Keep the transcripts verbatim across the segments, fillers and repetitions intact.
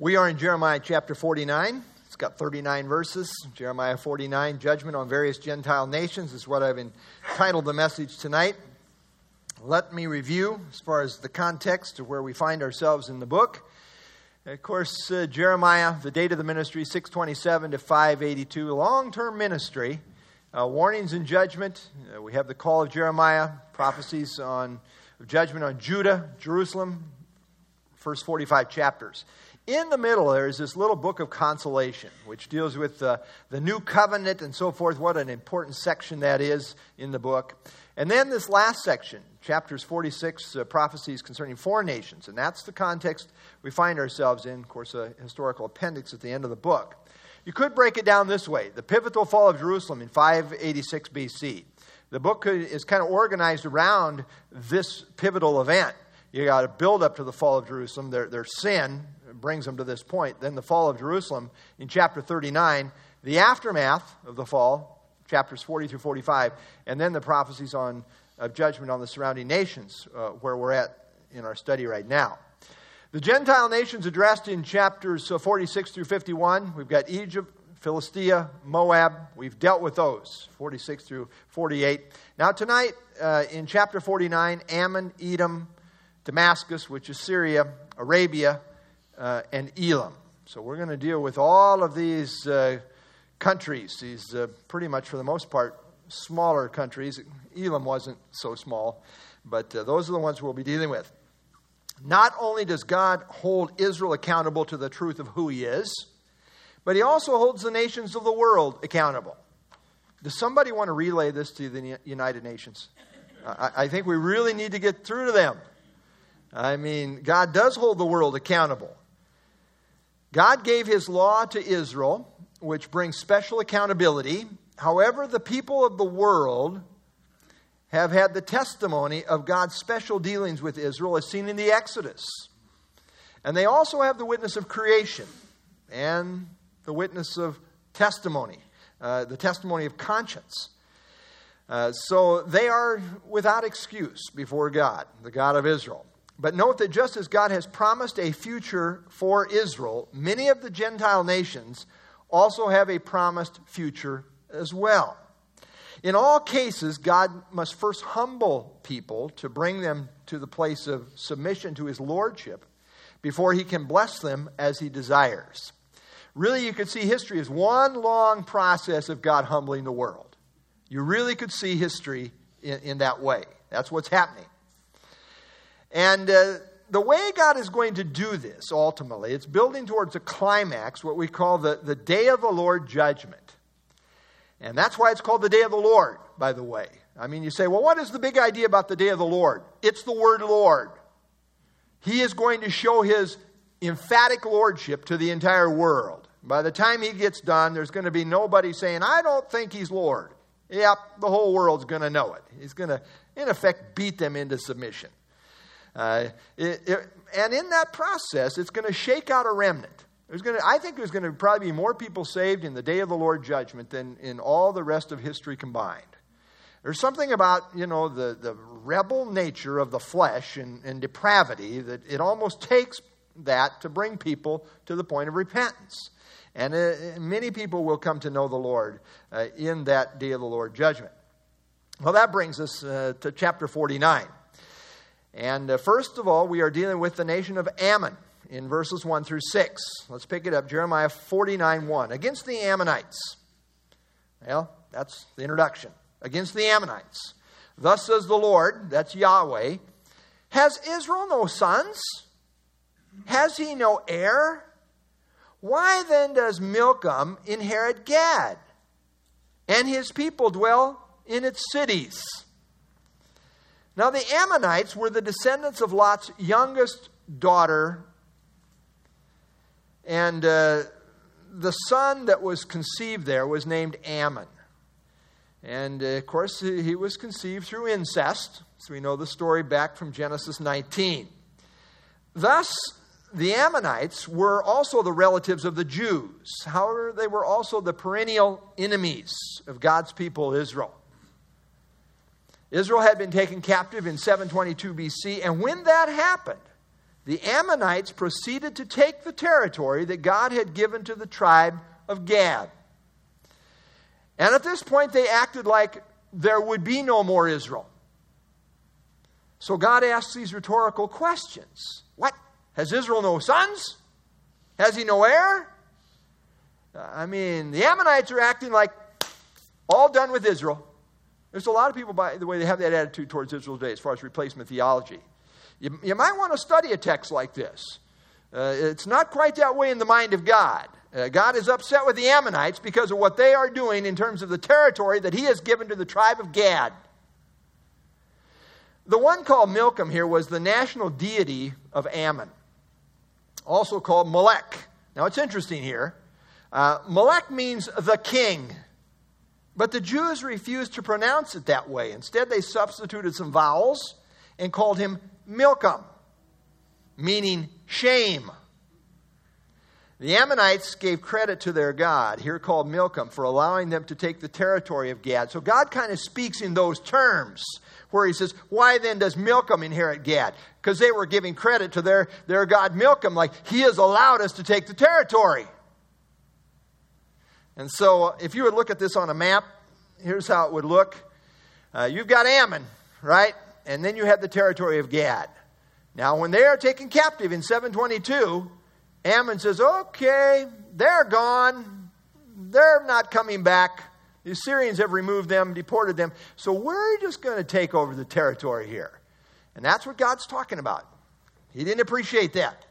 We are in Jeremiah chapter forty-nine. It's got thirty-nine verses. Jeremiah forty-nine, Judgment on Various Gentile Nations is what I've entitled the message tonight. Let me review as far as the context of where we find ourselves in the book. Of course, uh, Jeremiah, the date of the ministry, six twenty-seven to five eighty-two, long-term ministry, uh, warnings and judgment. Uh, we have the call of Jeremiah, prophecies on judgment on Judah, Jerusalem, first forty-five chapters. In the middle, there is this little book of consolation, which deals with uh, the new covenant and so forth. What an important section that is in the book. And then this last section, chapters forty-six, uh, prophecies concerning foreign nations. And that's the context we find ourselves in. Of course, a historical appendix at the end of the book. You could break it down this way. The pivotal fall of Jerusalem in five eighty-six B C. The book is kind of organized around this pivotal event. You got to build up to the fall of Jerusalem. Their, their sin brings them to this point. Then the fall of Jerusalem in chapter thirty-nine. The aftermath of the fall, chapters forty through forty-five. And then the prophecies on of judgment on the surrounding nations, uh, where we're at in our study right now. The Gentile nations addressed in chapters forty-six through fifty-one. We've got Egypt, Philistia, Moab. We've dealt with those, forty-six through forty-eight. Now tonight, uh, in chapter forty-nine, Ammon, Edom, Damascus, which is Syria, Arabia, uh, and Elam. So we're going to deal with all of these uh, countries, these uh, pretty much for the most part smaller countries. Elam wasn't so small, but uh, those are the ones we'll be dealing with. Not only does God hold Israel accountable to the truth of who he is, but he also holds the nations of the world accountable. Does somebody want to relay this to the United Nations? I, I think we really need to get through to them. I mean, God does hold the world accountable. God gave his law to Israel, which brings special accountability. However, the people of the world have had the testimony of God's special dealings with Israel as seen in the Exodus. And they also have the witness of creation and the witness of testimony, uh, the testimony of conscience. Uh, so they are without excuse before God, the God of Israel. But note that just as God has promised a future for Israel, many of the Gentile nations also have a promised future as well. In all cases, God must first humble people to bring them to the place of submission to his lordship before he can bless them as he desires. Really, you could see history as one long process of God humbling the world. You really could see history in, in that way. That's what's happening. And uh, the way God is going to do this, ultimately, it's building towards a climax, what we call the, the Day of the Lord judgment. And that's why it's called the Day of the Lord, by the way. I mean, you say, well, what is the big idea about the Day of the Lord? It's the word Lord. He is going to show his emphatic lordship to the entire world. By the time he gets done, there's going to be nobody saying, I don't think he's Lord. Yep, the whole world's going to know it. He's going to, in effect, beat them into submission. Uh, it, it, and in that process, it's going to shake out a remnant. There's going to, I think there's going to probably be more people saved in the Day of the Lord judgment than in all the rest of history combined. There's something about, you know, the, the rebel nature of the flesh and, and depravity that it almost takes that to bring people to the point of repentance. And uh, many people will come to know the Lord uh, in that Day of the Lord judgment. Well, that brings us uh, to chapter forty-nine. And uh, first of all, we are dealing with the nation of Ammon in verses one through six. Let's pick it up. Jeremiah forty-nine one. Against the Ammonites. Well, that's the introduction. Against the Ammonites. Thus says the Lord, that's Yahweh, has Israel no sons? Has he no heir? Why then does Milcom inherit Gad? And his people dwell in its cities? Now the Ammonites were the descendants of Lot's youngest daughter. And uh, the son that was conceived there was named Ammon. And uh, of course he, he was conceived through incest. So we know the story back from Genesis nineteen. Thus, the Ammonites were also the relatives of the Jews. However, they were also the perennial enemies of God's people, Israel. Israel had been taken captive in seven twenty-two B C, and when that happened, the Ammonites proceeded to take the territory that God had given to the tribe of Gad. And at this point, they acted like there would be no more Israel. So God asks these rhetorical questions. What? Has Israel no sons? Has he no heir? I mean, the Ammonites are acting like all done with Israel. There's a lot of people, by the way, they have that attitude towards Israel today as far as replacement theology. You, you might want to study a text like this. Uh, it's not quite that way in the mind of God. Uh, God is upset with the Ammonites because of what they are doing in terms of the territory that he has given to the tribe of Gad. The one called Milcom here was the national deity of Ammon, also called Molech. Now it's interesting here. Uh, Molech means the king, but the Jews refused to pronounce it that way. Instead, they substituted some vowels and called him Milcom, meaning shame. The Ammonites gave credit to their god, here called Milcom, for allowing them to take the territory of Gad. So God kind of speaks in those terms, where he says, why then does Milcom inherit Gad? Because they were giving credit to their, their god Milcom, like he has allowed us to take the territory. And so if you would look at this on a map, here's how it would look. Uh, you've got Ammon, right? And then you have the territory of Gad. Now, when they are taken captive in seven twenty-two, Ammon says, okay, they're gone. They're not coming back. The Assyrians have removed them, deported them. So we're just going to take over the territory here. And that's what God's talking about. He didn't appreciate that.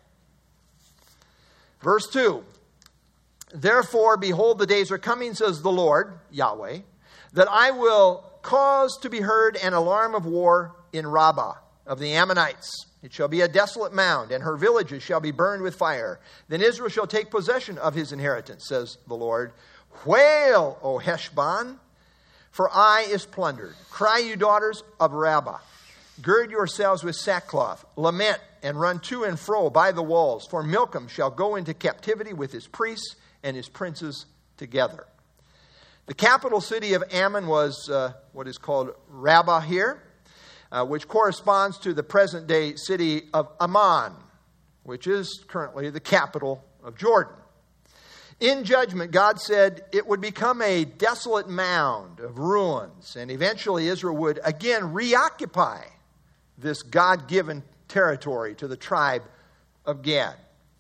Verse two. Therefore, behold, the days are coming, says the Lord, Yahweh, that I will cause to be heard an alarm of war in Rabbah of the Ammonites. It shall be a desolate mound, and her villages shall be burned with fire. Then Israel shall take possession of his inheritance, says the Lord. Wail, O Heshbon, for Ai is plundered. Cry, you daughters of Rabbah. Gird yourselves with sackcloth. Lament and run to and fro by the walls. For Milcom shall go into captivity with his priests and his princes together. The capital city of Ammon was uh, what is called Rabbah here, uh, which corresponds to the present-day city of Amman, which is currently the capital of Jordan. In judgment, God said it would become a desolate mound of ruins, and eventually Israel would again reoccupy this God-given territory to the tribe of Gad.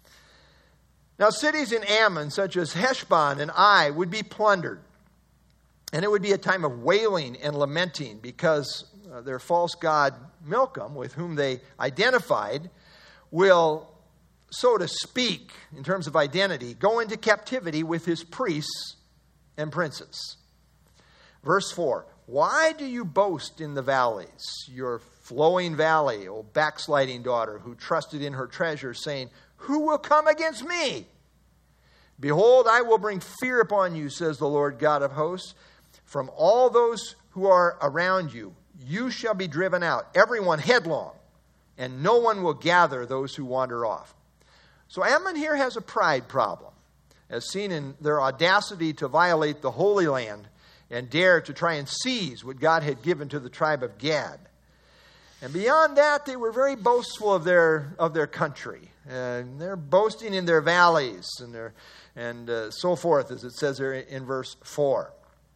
Now, cities in Ammon, such as Heshbon and Ai, would be plundered. And it would be a time of wailing and lamenting because uh, their false god Milcom, with whom they identified, will, so to speak, in terms of identity, go into captivity with his priests and princes. Verse four, why do you boast in the valleys, your flowing valley, O backsliding daughter, who trusted in her treasure, saying, who will come against me? Behold, I will bring fear upon you, says the Lord God of hosts. From all those who are around you, you shall be driven out, everyone headlong, and no one will gather those who wander off. So Ammon here has a pride problem, as seen in their audacity to violate the Holy Land and dare to try and seize what God had given to the tribe of Gad. And beyond that, they were very boastful of their of their country. And they're boasting in their valleys and their and uh, so forth, as it says there in verse four.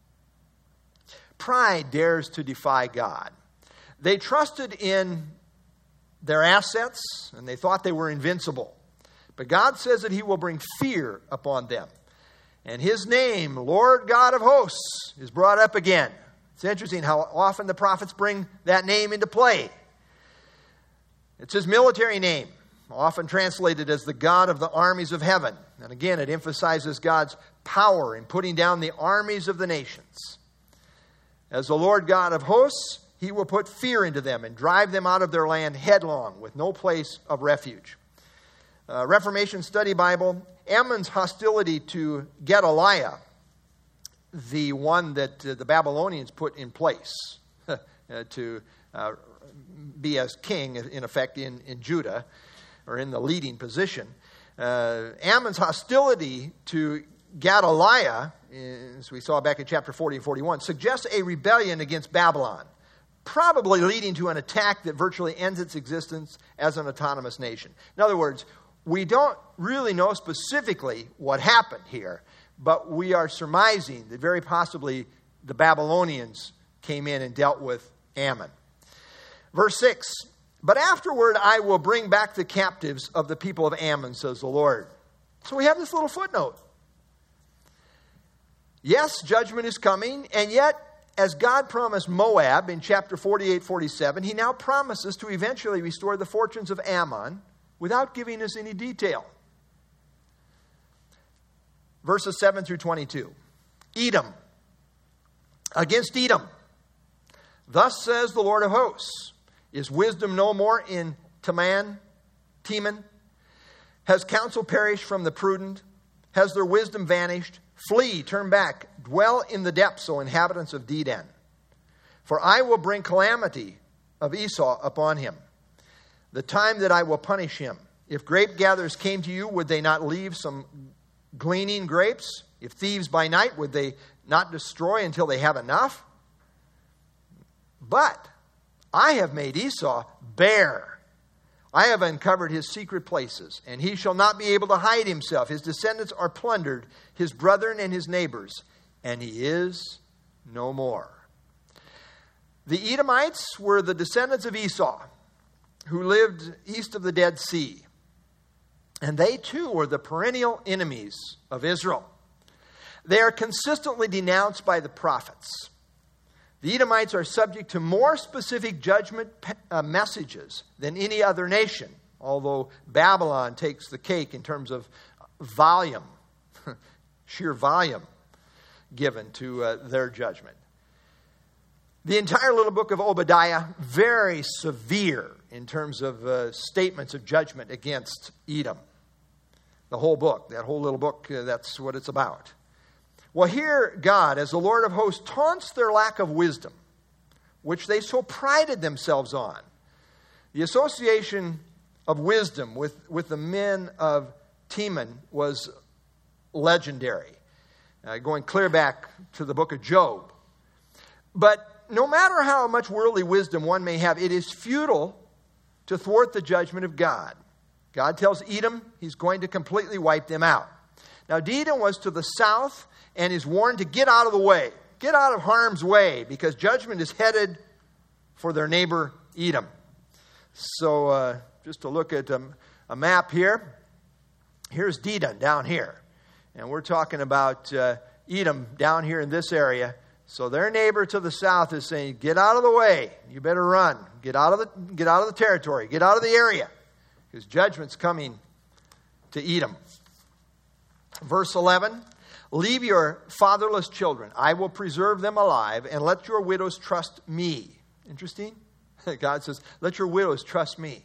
Pride dares to defy God. They trusted in their assets, and they thought they were invincible. But God says that he will bring fear upon them. And his name, Lord God of hosts, is brought up again. It's interesting how often the prophets bring that name into play. It's his military name, often translated as the God of the armies of heaven. And again, it emphasizes God's power in putting down the armies of the nations. As the Lord God of hosts, he will put fear into them and drive them out of their land headlong with no place of refuge. Uh, Reformation Study Bible, Ammon's hostility to Gedaliah, the one that uh, the Babylonians put in place uh, to uh, be as king, in effect, in, in Judah, or in the leading position. Uh, Ammon's hostility to Gedaliah, as we saw back in chapter forty and forty-one, suggests a rebellion against Babylon. probably leading to an attack that virtually ends its existence as an autonomous nation. In other words, we don't really know specifically what happened here, but we are surmising that very possibly the Babylonians came in and dealt with Ammon. Verse six, but afterward I will bring back the captives of the people of Ammon, says the Lord. So we have this little footnote. Yes, judgment is coming, and yet, as God promised Moab in chapter forty-eight, forty-seven, he now promises to eventually restore the fortunes of Ammon without giving us any detail. Verses seven through twenty-two. Edom. Against Edom. Thus says the Lord of hosts, is wisdom no more in Teman, Teman? Has counsel perished from the prudent? Has their wisdom vanished? Flee, turn back, dwell in the depths, O inhabitants of Dedan. For I will bring calamity of Esau upon him, the time that I will punish him. If grape gatherers came to you, would they not leave some gleaning grapes? If thieves by night, would they not destroy until they have enough? But I have made Esau bare. I have uncovered his secret places, and he shall not be able to hide himself. His descendants are plundered, his brethren and his neighbors, and he is no more. The Edomites were the descendants of Esau, who lived east of the Dead Sea. And they too were the perennial enemies of Israel. They are consistently denounced by the prophets. The Edomites are subject to more specific judgment uh, messages than any other nation, although Babylon takes the cake in terms of volume, sheer volume given to uh, their judgment. The entire little book of Obadiah, very severe in terms of uh, statements of judgment against Edom. The whole book, that whole little book, uh, that's what it's about. Well, here God, as the Lord of hosts, taunts their lack of wisdom, which they so prided themselves on. The association of wisdom with, with the men of Teman was legendary, uh, going clear back to the book of Job. But no matter how much worldly wisdom one may have, it is futile to thwart the judgment of God. God tells Edom he's going to completely wipe them out. Now, Edom was to the south and is warned to get out of the way. Get out of harm's way, because judgment is headed for their neighbor Edom. So uh, just to look at um, a map here, here's Dedan down here. And we're talking about uh, Edom down here in this area. So their neighbor to the south is saying, get out of the way. You better run. Get out of the, get out of the territory. Get out of the area. Because judgment's coming to Edom. Verse eleven. Leave your fatherless children. I will preserve them alive, and let your widows trust me. Interesting? God says, let your widows trust me.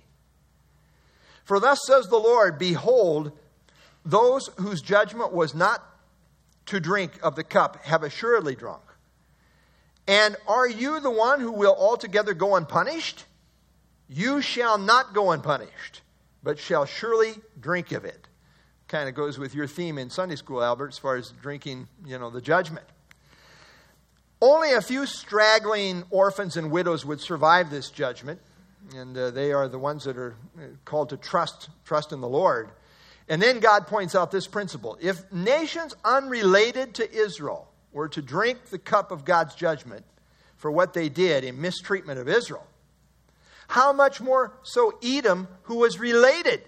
For thus says the Lord, behold, those whose judgment was not to drink of the cup have assuredly drunk. And are you the one who will altogether go unpunished? You shall not go unpunished, but shall surely drink of it. Kind of goes with your theme in Sunday school, Albert, as far as drinking, you know, the judgment. Only a few straggling orphans and widows would survive this judgment, and uh, they are the ones that are called to trust, trust in the Lord. And then God points out this principle. If nations unrelated to Israel were to drink the cup of God's judgment for what they did in mistreatment of Israel, how much more so Edom, who was related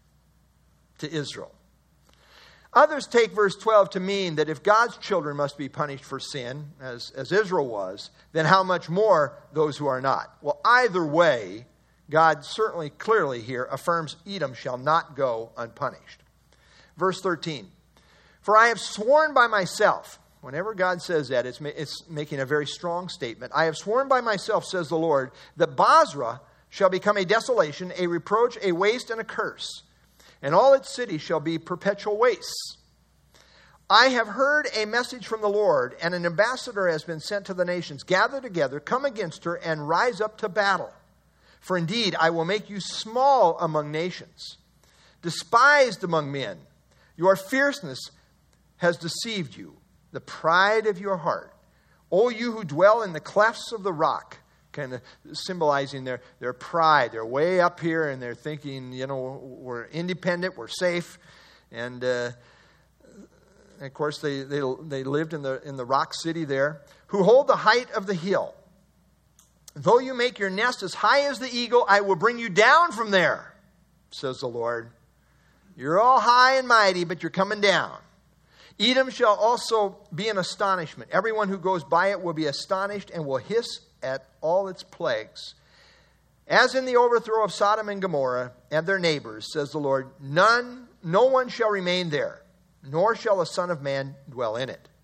to Israel? Others take verse twelve to mean that if God's children must be punished for sin, as, as Israel was, then how much more those who are not? Well, either way, God certainly clearly here affirms Edom shall not go unpunished. Verse thirteen, for I have sworn by myself. Whenever God says that, it's, it's making a very strong statement. I have sworn by myself, says the Lord, that Basra shall become a desolation, a reproach, a waste, and a curse. And all its cities shall be perpetual wastes. I have heard a message from the Lord, and an ambassador has been sent to the nations. Gather together, come against her, and rise up to battle. For indeed, I will make you small among nations, despised among men. Your fierceness has deceived you, the pride of your heart. O you who dwell in the clefts of the rock, kind of symbolizing their, their pride. They're way up here, and they're thinking, you know, we're independent, we're safe. And, uh, of course, they, they they lived in the in the rock city there. Who hold the height of the hill. Though you make your nest as high as the eagle, I will bring you down from there, says the Lord. You're all high and mighty, but you're coming down. Edom shall also be an astonishment. Everyone who goes by it will be astonished and will hiss at all its plagues. As in the overthrow of Sodom and Gomorrah and their neighbors, says the Lord, none, no one shall remain there, nor shall a son of man dwell in it.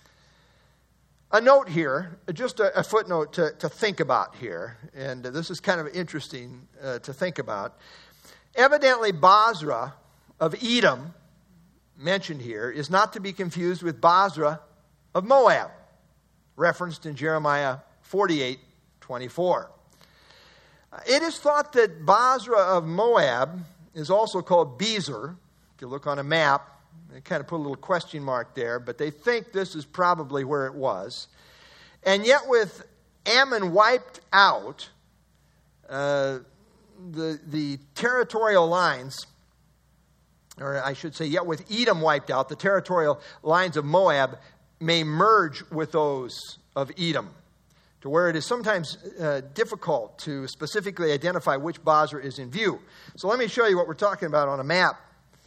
A note here, just a, a footnote to, to think about here, and this is kind of interesting uh, to think about. Evidently, Bozrah of Edom, mentioned here, is not to be confused with Bozrah of Moab, referenced in Jeremiah forty-eight twenty-four. It is thought that Bozrah of Moab is also called Bezer. If you look on a map, they kind of put a little question mark there, but they think this is probably where it was. And yet with Ammon wiped out, uh, the, the territorial lines, or I should say, yet with Edom wiped out, the territorial lines of Moab may merge with those of Edom, to where it is sometimes uh, difficult to specifically identify which Bozrah is in view. So let me show you what we're talking about on a map.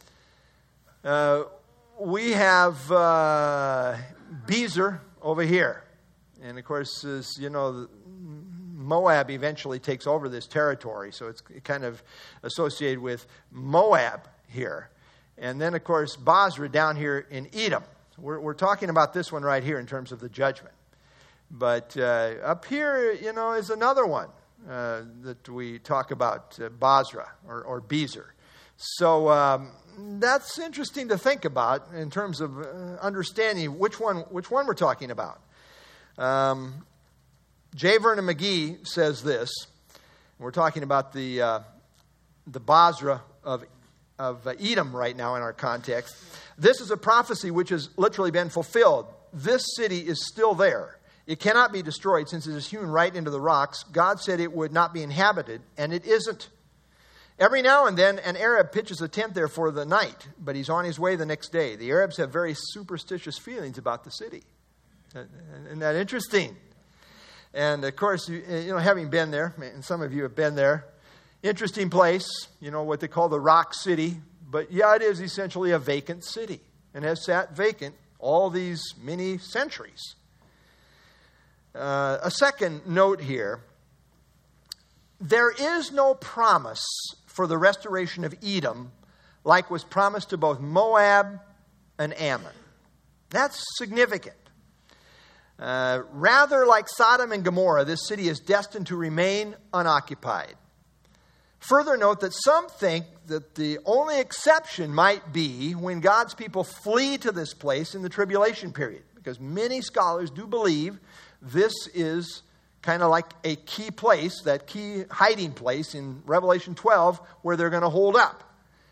Uh, we have uh, Bezer over here. And of course, as you know, Moab eventually takes over this territory. So it's kind of associated with Moab here. And then, of course, Bozrah down here in Edom. We're, we're talking about this one right here in terms of the judgment. But uh, up here, you know, is another one uh, that we talk about, uh, Bozrah or, or Bezer. So um, that's interesting to think about in terms of uh, understanding which one which one we're talking about. Um, J. Vernon McGee says this. We're talking about the uh, the Bozrah of of uh, Edom right now in our context. This is a prophecy which has literally been fulfilled. This city is still there. It cannot be destroyed since it is hewn right into the rocks. God said it would not be inhabited, and it isn't. Every now and then, an Arab pitches a tent there for the night, but he's on his way the next day. The Arabs have very superstitious feelings about the city. Isn't that interesting? And, of course, you, you know, having been there, and some of you have been there, interesting place, you know, what they call the Rock City. But, yeah, it is essentially a vacant city and has sat vacant all these many centuries. Uh, a second note here. There is no promise for the restoration of Edom like was promised to both Moab and Ammon. That's significant. Uh, rather like Sodom and Gomorrah, this city is destined to remain unoccupied. Further note that some think that the only exception might be when God's people flee to this place in the tribulation period, because many scholars do believe this is kind of like a key place, that key hiding place in Revelation twelve where they're going to hold up.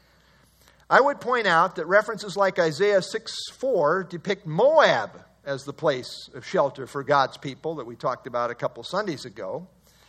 I would point out that references like Isaiah six four depict Moab as the place of shelter for God's people that we talked about a couple Sundays ago.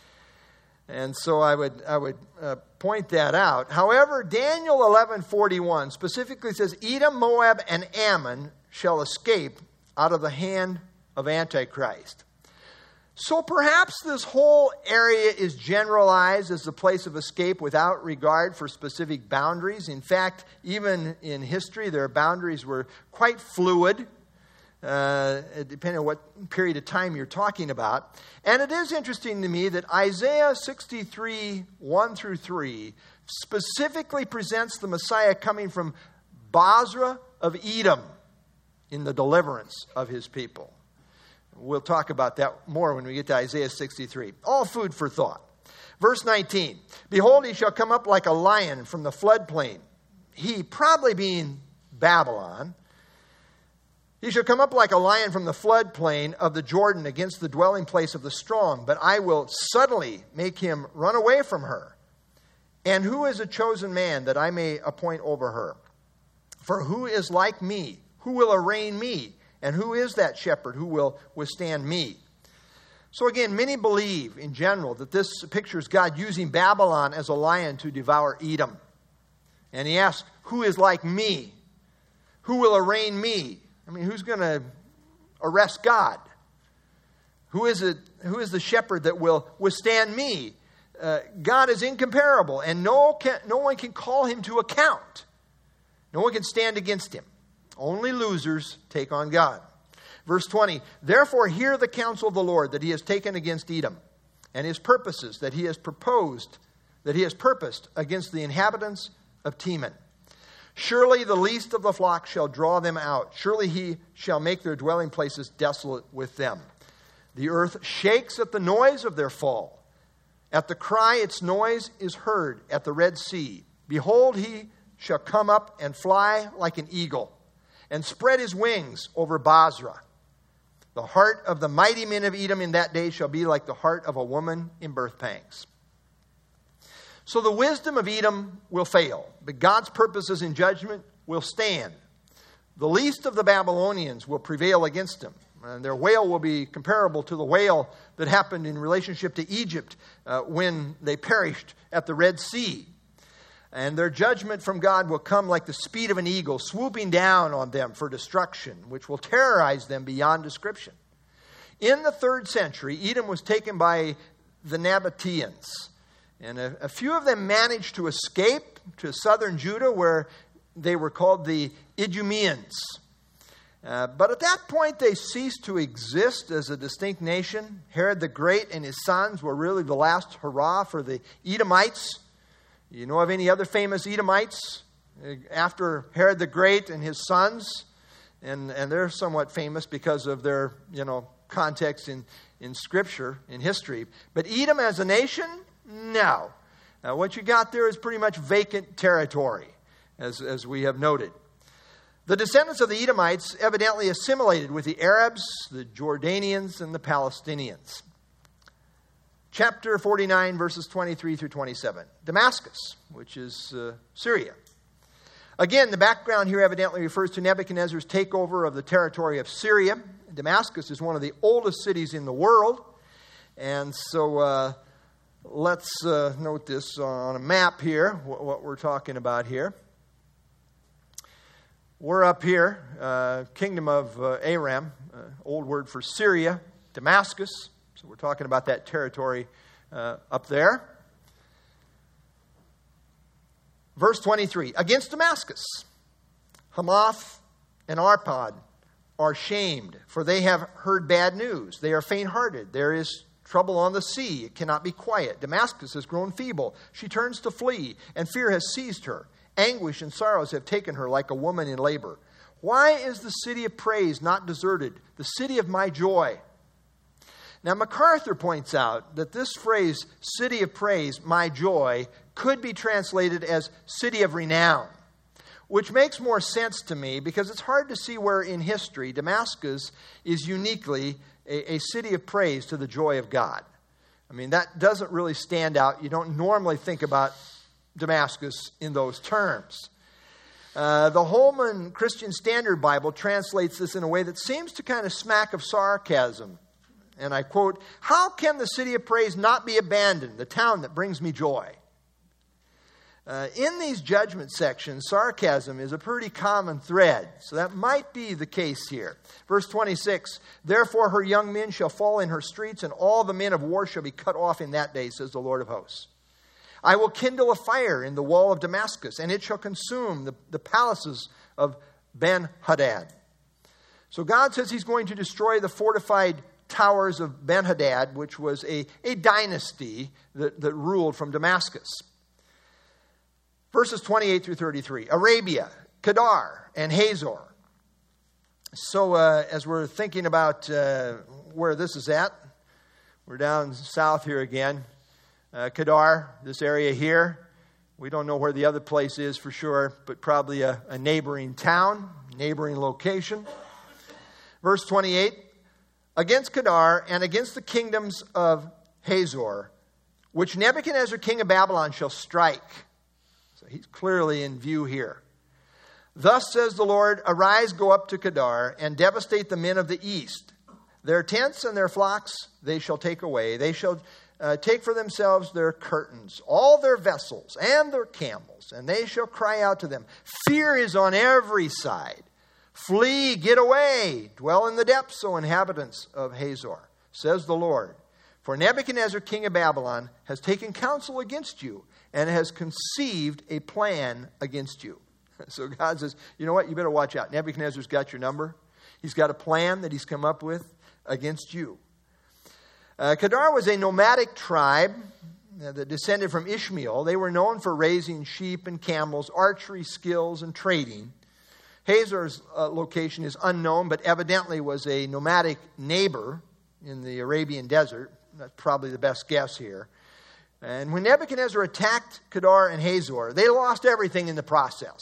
And so I would I would uh, point that out. However, Daniel eleven forty-one specifically says, Edom, Moab, and Ammon shall escape out of the hand of Antichrist. So perhaps this whole area is generalized as the place of escape without regard for specific boundaries. In fact, even in history, their boundaries were quite fluid, uh, depending on what period of time you're talking about. And it is interesting to me that Isaiah sixty-three, one through three, specifically presents the Messiah coming from Bozrah of Edom in the deliverance of his people. We'll talk about that more when we get to Isaiah sixty-three. All food for thought. Verse nineteen. Behold, he shall come up like a lion from the floodplain. He, probably being Babylon. He shall come up like a lion from the floodplain of the Jordan against the dwelling place of the strong. But I will suddenly make him run away from her. And who is a chosen man that I may appoint over her? For who is like me? Who will arraign me? And who is that shepherd who will withstand me? So again, many believe in general that this pictures God using Babylon as a lion to devour Edom. And he asks, who is like me? Who will arraign me? I mean, who's going to arrest God? Who is it? Who is the shepherd that will withstand me? Uh, God is incomparable, and no, can, no one can call him to account. No one can stand against him. Only losers take on God. Verse twenty, therefore hear the counsel of the Lord that he has taken against Edom, and his purposes that he has proposed, that he has purposed against the inhabitants of Teman. Surely the least of the flock shall draw them out. Surely he shall make their dwelling places desolate with them. The earth shakes at the noise of their fall. At the cry its noise is heard at the Red Sea. Behold, he shall come up and fly like an eagle, and spread his wings over Basra. The heart of the mighty men of Edom in that day shall be like the heart of a woman in birth pangs. So the wisdom of Edom will fail, but God's purposes in judgment will stand. The least of the Babylonians will prevail against them, and their wail will be comparable to the wail that happened in relationship to Egypt uh, when they perished at the Red Sea. And their judgment from God will come like the speed of an eagle, swooping down on them for destruction, which will terrorize them beyond description. In the third century, Edom was taken by the Nabateans. And a, a few of them managed to escape to southern Judah, where they were called the Idumeans. Uh, but at that point, they ceased to exist as a distinct nation. Herod the Great and his sons were really the last hurrah for the Edomites. You know of any other famous Edomites after Herod the Great and his sons? And, and they're somewhat famous because of their, you know, context in, in Scripture, in history. But Edom as a nation? No. Now, what you got there is pretty much vacant territory, as, as we have noted. The descendants of the Edomites evidently assimilated with the Arabs, the Jordanians, and the Palestinians. Chapter forty-nine, verses twenty-three through twenty-seven. Damascus, which is uh, Syria. Again, the background here evidently refers to Nebuchadnezzar's takeover of the territory of Syria. Damascus is one of the oldest cities in the world. And so uh, let's uh, note this on a map here, what, what we're talking about here. We're up here, uh, kingdom of uh, Aram, uh, old word for Syria, Damascus. So we're talking about that territory uh, up there. Verse twenty-three, against Damascus, Hamath and Arpad are shamed, for they have heard bad news. They are faint-hearted. There is trouble on the sea. It cannot be quiet. Damascus has grown feeble. She turns to flee, and fear has seized her. Anguish and sorrows have taken her like a woman in labor. Why is the city of praise not deserted, the city of my joy? Now, MacArthur points out that this phrase, city of praise, my joy, could be translated as city of renown, which makes more sense to me because it's hard to see where in history Damascus is uniquely a, a city of praise to the joy of God. I mean, that doesn't really stand out. You don't normally think about Damascus in those terms. Uh, the Holman Christian Standard Bible translates this in a way that seems to kind of smack of sarcasm. And I quote, how can the city of praise not be abandoned, the town that brings me joy? Uh, in these judgment sections, sarcasm is a pretty common thread. So that might be the case here. Verse twenty-six, therefore her young men shall fall in her streets, and all the men of war shall be cut off in that day, says the Lord of hosts. I will kindle a fire in the wall of Damascus, and it shall consume the, the palaces of Ben-Hadad. So God says he's going to destroy the fortified towers of Ben-Hadad, which was a, a dynasty that, that ruled from Damascus. Verses twenty-eight through thirty-three. Arabia, Kedar, and Hazor. So uh, as we're thinking about uh, where this is at, we're down south here again. Uh, Kedar, this area here. We don't know where the other place is for sure, but probably a, a neighboring town, neighboring location. Verse twenty-eight. Against Kedar and against the kingdoms of Hazor, which Nebuchadnezzar king of Babylon shall strike. So he's clearly in view here. Thus says the Lord, arise, go up to Kedar, and devastate the men of the east. Their tents and their flocks they shall take away. They shall uh, take for themselves their curtains, all their vessels, and their camels. And they shall cry out to them, fear is on every side. Flee, get away. Dwell in the depths, O inhabitants of Hazor, says the Lord. For Nebuchadnezzar, king of Babylon, has taken counsel against you and has conceived a plan against you. So God says, you know what? You better watch out. Nebuchadnezzar's got your number. He's got a plan that he's come up with against you. Uh, Kedar was a nomadic tribe uh, that descended from Ishmael. They were known for raising sheep and camels, archery skills, and trading. Hazor's uh, location is unknown, but evidently was a nomadic neighbor in the Arabian desert. That's probably the best guess here. And when Nebuchadnezzar attacked Kedar and Hazor, they lost everything in the process.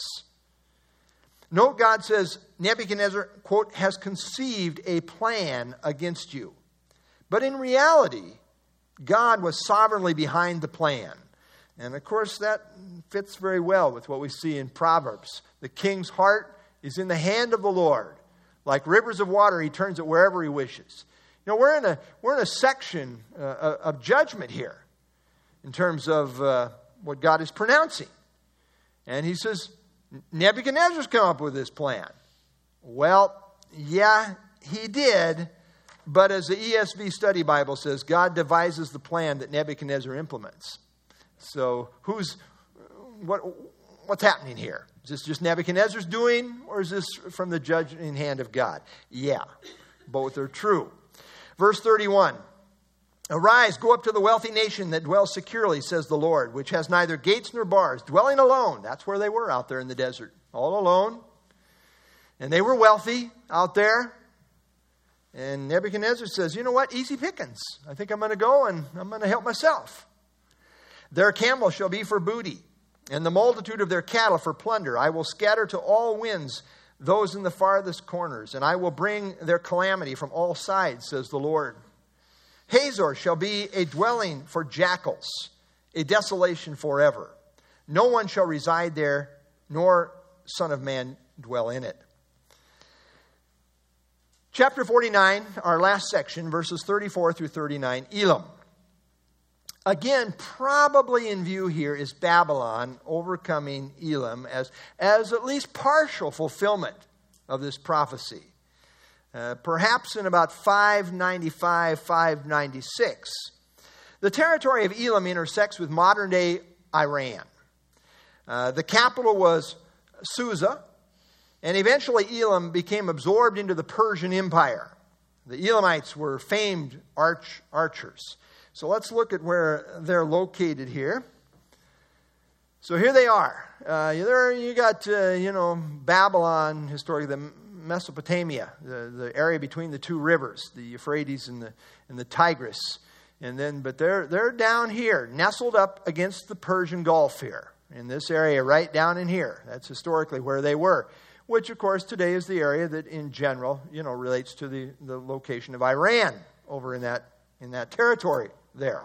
Note God says, Nebuchadnezzar, quote, has conceived a plan against you. But in reality, God was sovereignly behind the plan. And of course, that fits very well with what we see in Proverbs. The king's heart is in the hand of the Lord. Like rivers of water, he turns it wherever he wishes. You know, we're in a, we're in a section uh, of judgment here in terms of uh, what God is pronouncing. And he says, Nebuchadnezzar's come up with this plan. Well, yeah, he did. But as the E S V Study Bible says, God devises the plan that Nebuchadnezzar implements. So who's, what, what's happening here? Is this just Nebuchadnezzar's doing, or is this from the judging hand of God? Yeah, both are true. Verse thirty-one. Arise, go up to the wealthy nation that dwells securely, says the Lord, which has neither gates nor bars, dwelling alone. That's where they were out there in the desert, all alone. And they were wealthy out there. And Nebuchadnezzar says, you know what, easy pickings. I think I'm going to go and I'm going to help myself. Their camels shall be for booty, and the multitude of their cattle for plunder. I will scatter to all winds those in the farthest corners, and I will bring their calamity from all sides, says the Lord. Hazor shall be a dwelling for jackals, a desolation forever. No one shall reside there, nor son of man dwell in it. Chapter forty-nine, our last section, verses thirty-four through thirty-nine, Elam. Again, probably in view here is Babylon overcoming Elam as, as at least partial fulfillment of this prophecy. Uh, perhaps in about five ninety-five, five ninety-six. The territory of Elam intersects with modern-day Iran. Uh, the capital was Susa, and eventually Elam became absorbed into the Persian Empire. The Elamites were famed arch archers. So let's look at where they're located here. So here they are. Uh, there you got, uh, you know, Babylon, historically, the Mesopotamia, the, the area between the two rivers, the Euphrates and the and the Tigris. And then, but they're they're down here, nestled up against the Persian Gulf here, in this area right down in here. That's historically where they were, which of course today is the area that in general, you know, relates to the, the location of Iran over in that in that territory there.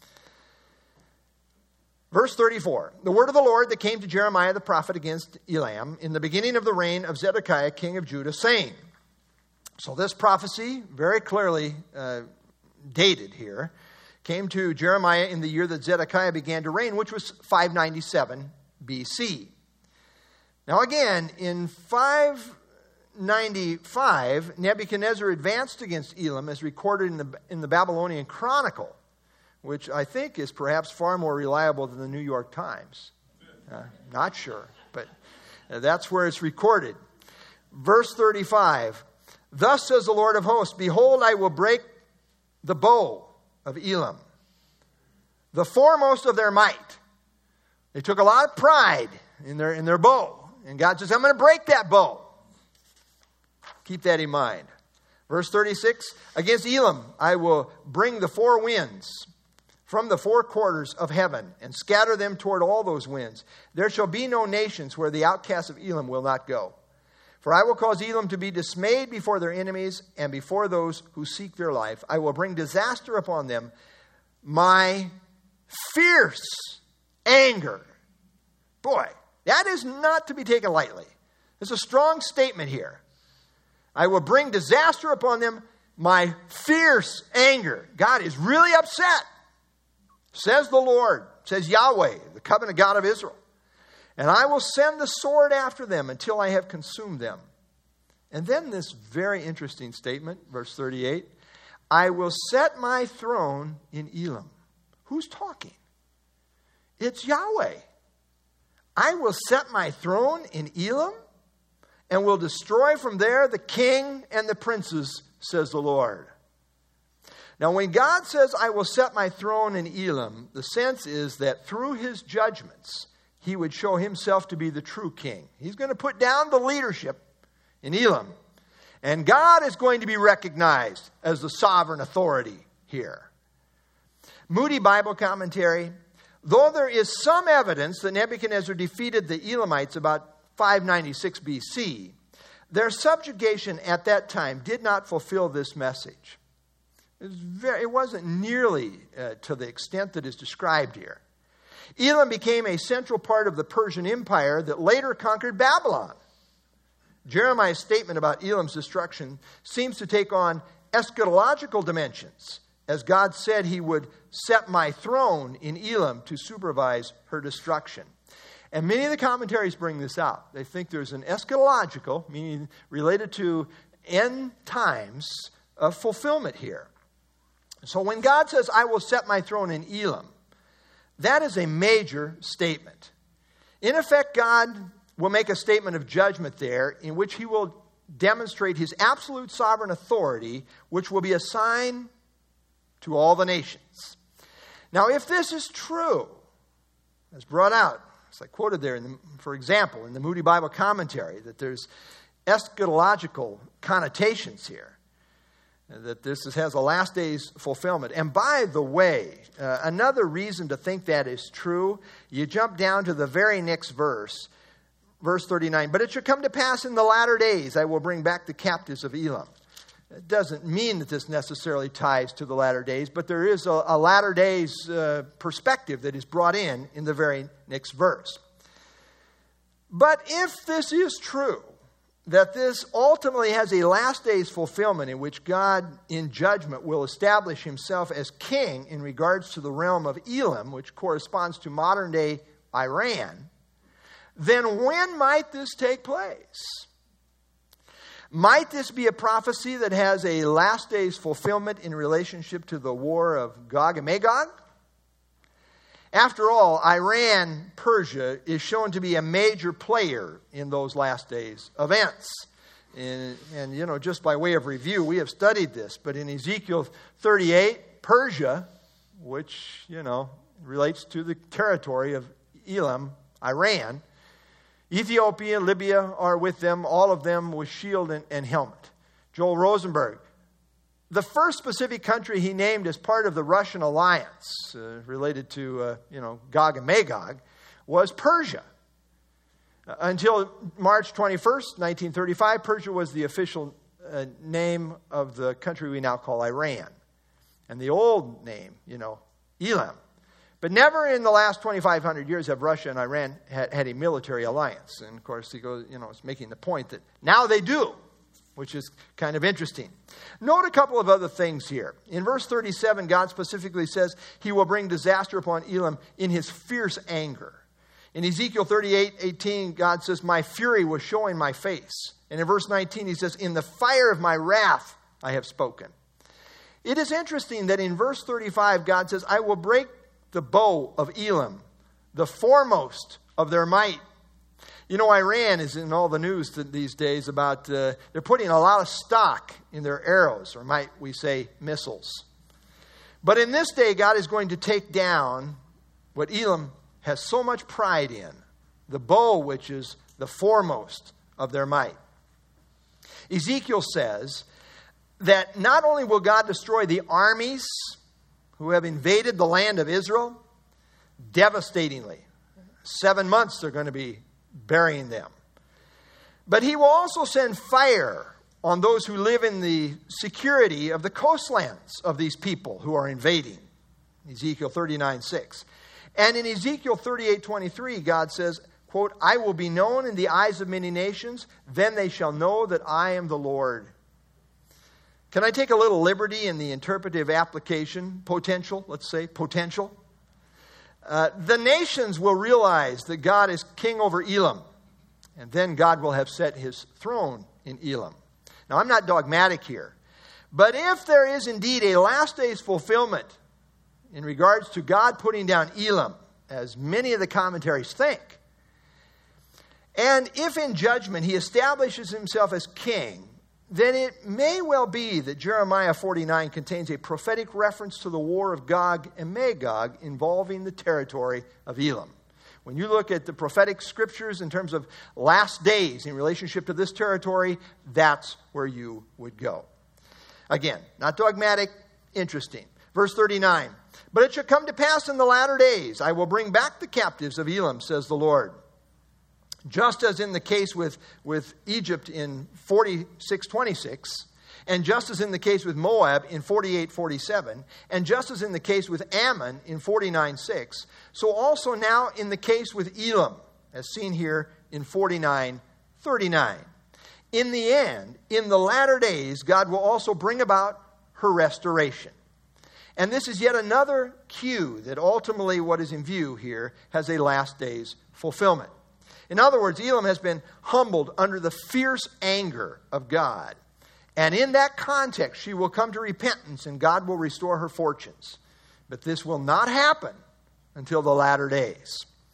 Verse thirty-four, the word of the Lord that came to Jeremiah the prophet against Elam in the beginning of the reign of Zedekiah, king of Judah, saying. So this prophecy, very clearly uh, dated here, came to Jeremiah in the year that Zedekiah began to reign, which was five ninety-seven B C. Now again, in five ninety-five, Nebuchadnezzar advanced against Elam as recorded in the, in the Babylonian Chronicle, which I think is perhaps far more reliable than the New York Times. Uh, not sure, but uh, that's where it's recorded. Verse thirty-five, thus says the Lord of hosts, behold, I will break the bow of Elam, the foremost of their might. They took a lot of pride in their, in their bow. And God says, I'm going to break that bow. Keep that in mind. Verse thirty-six, against Elam I will bring the four winds from the four quarters of heaven, and scatter them toward all those winds. There shall be no nations where the outcasts of Elam will not go. For I will cause Elam to be dismayed before their enemies, and before those who seek their life. I will bring disaster upon them, my fierce anger. Boy, that is not to be taken lightly. It's a strong statement here. I will bring disaster upon them, my fierce anger. God is really upset, says the Lord, says Yahweh, the covenant God of Israel. And I will send the sword after them until I have consumed them. And then this very interesting statement, verse thirty-eight. I will set my throne in Elam. Who's talking? It's Yahweh. I will set my throne in Elam and will destroy from there the king and the princes, says the Lord. Now, when God says, I will set my throne in Elam, the sense is that through his judgments, he would show himself to be the true king. He's going to put down the leadership in Elam. And God is going to be recognized as the sovereign authority here. Moody Bible Commentary. Though there is some evidence that Nebuchadnezzar defeated the Elamites about five ninety-six B C, their subjugation at that time did not fulfill this message. It, was very, it wasn't nearly uh, to the extent that is described here. Elam became a central part of the Persian Empire that later conquered Babylon. Jeremiah's statement about Elam's destruction seems to take on eschatological dimensions, as God said he would set my throne in Elam to supervise her destruction. And many of the commentaries bring this out. They think there's an eschatological, meaning related to end times, of fulfillment here. So when God says, I will set my throne in Elam, that is a major statement. In effect, God will make a statement of judgment there in which he will demonstrate his absolute sovereign authority, which will be a sign to all the nations. Now, if this is true, as brought out, as I quoted there, in the, for example, in the Moody Bible Commentary, that there's eschatological connotations here, that this is, has a last day's fulfillment. And by the way, uh, another reason to think that is true, you jump down to the very next verse, verse thirty-nine. But it shall come to pass in the latter days, I will bring back the captives of Elam. It doesn't mean that this necessarily ties to the latter days, but there is a, a latter days uh, perspective that is brought in in the very next verse. But if this is true, that this ultimately has a last day's fulfillment in which God in judgment will establish himself as king in regards to the realm of Elam, which corresponds to modern day Iran, then when might this take place? Might this be a prophecy that has a last day's fulfillment in relationship to the war of Gog and Magog? After all, Iran, Persia, is shown to be a major player in those last days events. And, and, you know, just by way of review, we have studied this. But in Ezekiel thirty-eight, Persia, which, you know, relates to the territory of Elam, Iran, Ethiopia, Libya are with them, all of them with shield and, and helmet. Joel Rosenberg. The first specific country he named as part of the Russian alliance, uh, related to, uh, you know, Gog and Magog, was Persia. Uh, until March twenty-first, nineteen thirty-five, Persia was the official uh, name of the country we now call Iran. And the old name, you know, Elam. But never in the last twenty-five hundred years have Russia and Iran had, had a military alliance. And of course, he goes, you know, it's making the point that now they do, which is kind of interesting. Note a couple of other things here. In verse thirty-seven, God specifically says he will bring disaster upon Elam in his fierce anger. In Ezekiel thirty-eight eighteen, God says, my fury was showing my face. And in verse nineteen, he says, in the fire of my wrath I have spoken. It is interesting that in verse thirty-five, God says, I will break the bow of Elam, the foremost of their might. You know, Iran is in all the news these days about, uh, they're putting a lot of stock in their arrows, or might we say missiles. But in this day, God is going to take down what Elam has so much pride in, the bow which is the foremost of their might. Ezekiel says that not only will God destroy the armies who have invaded the land of Israel devastatingly, seven months they're going to be burying them. But he will also send fire on those who live in the security of the coastlands of these people who are invading. Ezekiel thirty-nine six. And in Ezekiel thirty-eight twenty-three, God says, quote, I will be known in the eyes of many nations, then they shall know that I am the Lord. Can I take a little liberty in the interpretive application? Potential, let's say, potential. Uh, the nations will realize that God is king over Elam, and then God will have set his throne in Elam. Now, I'm not dogmatic here, but if there is indeed a last days fulfillment in regards to God putting down Elam, as many of the commentaries think, and if in judgment he establishes himself as king, then it may well be that Jeremiah forty-nine contains a prophetic reference to the war of Gog and Magog involving the territory of Elam. When you look at the prophetic scriptures in terms of last days in relationship to this territory, that's where you would go. Again, not dogmatic, interesting. Verse thirty-nine, but it shall come to pass in the latter days, I will bring back the captives of Elam, says the Lord. Just as in the case with, with Egypt in forty-six twenty-six, and just as in the case with Moab in forty-eight forty-seven, and just as in the case with Ammon in forty-nine six, so also now in the case with Elam, as seen here in forty-nine thirty-nine. In the end, in the latter days, God will also bring about her restoration. And this is yet another cue that ultimately what is in view here has a last days fulfillment. In other words, Elam has been humbled under the fierce anger of God. And in that context, she will come to repentance and God will restore her fortunes. But this will not happen until the latter days.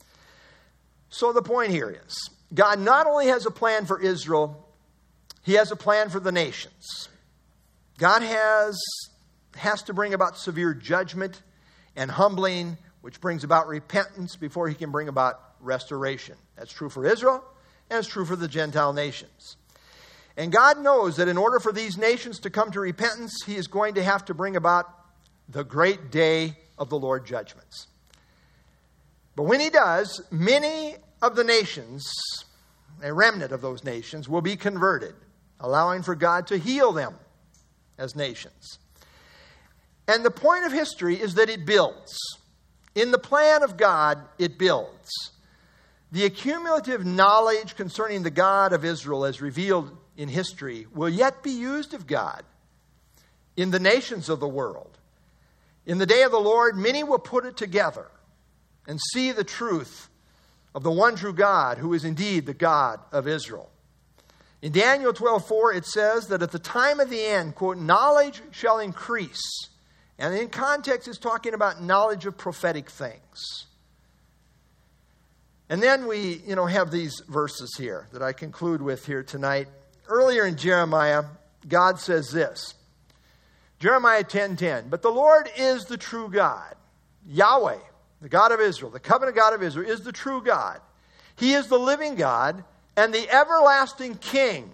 So the point here is, God not only has a plan for Israel, he has a plan for the nations. God has, has to bring about severe judgment and humbling, which brings about repentance before he can bring about restoration. That's true for Israel, and it's true for the Gentile nations. And God knows that in order for these nations to come to repentance, he is going to have to bring about the great day of the Lord's judgments. But when he does, many of the nations, a remnant of those nations, will be converted, allowing for God to heal them as nations. And the point of history is that it builds. In the plan of God, it builds. The accumulative knowledge concerning the God of Israel as revealed in history will yet be used of God in the nations of the world. In the day of the Lord, many will put it together and see the truth of the one true God, who is indeed the God of Israel. In Daniel twelve four, it says that at the time of the end, quote, knowledge shall increase. And in context, it's talking about knowledge of prophetic things. And then we, you know, have these verses here that I conclude with here tonight. Earlier in Jeremiah, God says this. Jeremiah ten ten, but the Lord is the true God. Yahweh, the God of Israel, the covenant God of Israel, is the true God. He is the living God and the everlasting King.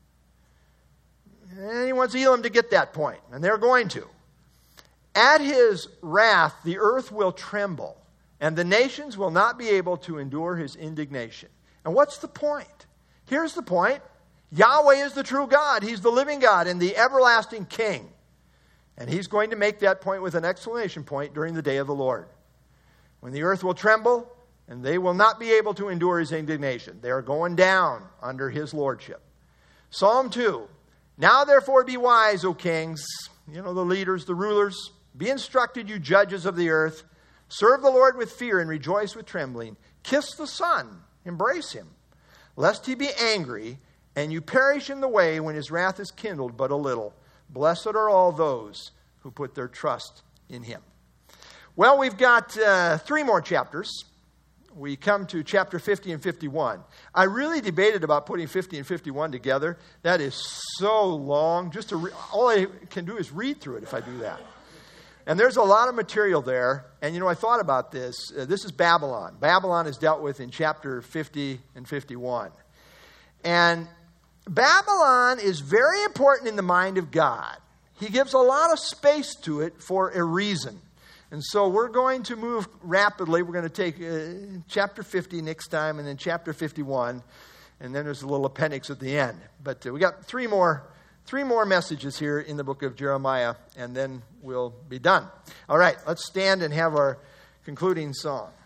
And he wants Elam to get that point, and they're going to. At his wrath, the earth will tremble, and the nations will not be able to endure his indignation. And what's the point? Here's the point. Yahweh is the true God. He's the living God and the everlasting King. And he's going to make that point with an exclamation point during the day of the Lord, when the earth will tremble and they will not be able to endure his indignation. They are going down under his lordship. Psalm two, now therefore be wise, O kings, you know, the leaders, the rulers. Be instructed, you judges of the earth. Serve the Lord with fear and rejoice with trembling. Kiss the Son, embrace him, lest he be angry and you perish in the way when his wrath is kindled but a little. Blessed are all those who put their trust in him. Well, we've got uh, three more chapters. We come to chapter fifty and fifty-one. I really debated about putting fifty and fifty-one together. That is so long. Just to re- all I can do is read through it if I do that. And there's a lot of material there. And, you know, I thought about this. Uh, this is Babylon. Babylon is dealt with in chapter fifty and fifty-one. And Babylon is very important in the mind of God. He gives a lot of space to it for a reason. And so we're going to move rapidly. We're going to take uh, chapter fifty next time and then chapter fifty-one. And then there's a little appendix at the end. But uh, we got three more Three more messages here in the book of Jeremiah, and then we'll be done. All right, let's stand and have our concluding song.